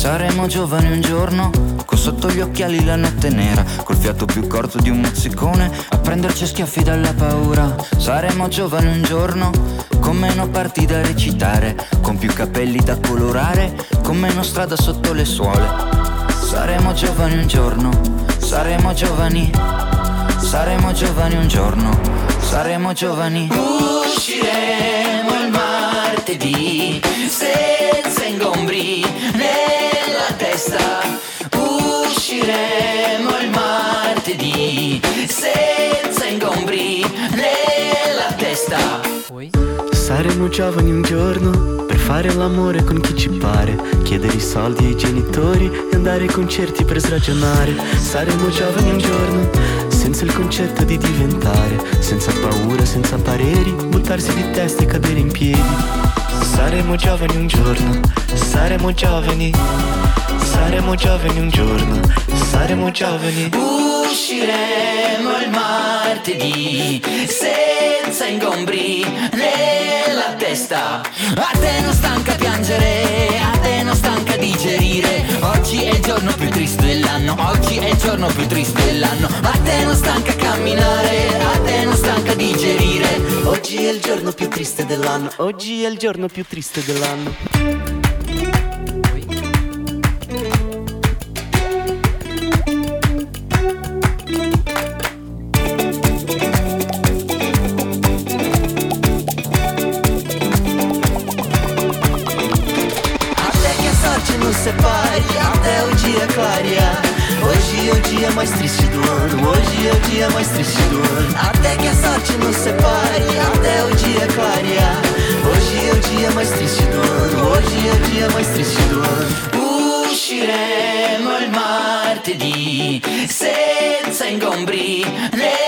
Saremo giovani un giorno, con sotto gli occhiali la notte nera, col fiato più corto di un mozzicone, a prenderci a schiaffi dalla paura. Saremo giovani un giorno, con meno parti da recitare, con più capelli da colorare, con meno strada sotto le suole. Saremo giovani un giorno, saremo giovani, saremo giovani un giorno, saremo giovani. Usciremo il martedì senza ingombri nella testa. Usciremo il martedì senza ingombri nella testa. Saremo giovani un giorno per fare l'amore con chi ci pare, chiedere i soldi ai genitori e andare ai concerti per sragionare. Saremo giovani un giorno senza il concetto di diventare, senza paura, senza pareri, buttarsi di testa e cadere in piedi. Saremo giovani un giorno, saremo giovani, saremo giovani un giorno, saremo giovani. Usciremo il martedì senza ingombri nella testa. A te non stanca piangere, a te non stanca digerire. Oggi è il giorno più triste dell'anno, oggi è il giorno più triste dell'anno. A te non stanca camminare, a te non stanca digerire. Oggi è il giorno più triste dell'anno, oggi è il giorno più triste dell'anno. Não separe, até o dia clarear. Hoje é o dia mais triste do ano, hoje é o dia mais triste do ano. Até que a sorte nos separe, até o dia clarear. Hoje é o dia mais triste do ano, hoje é o dia mais triste do ano. Usciremo il martedì senza ingombri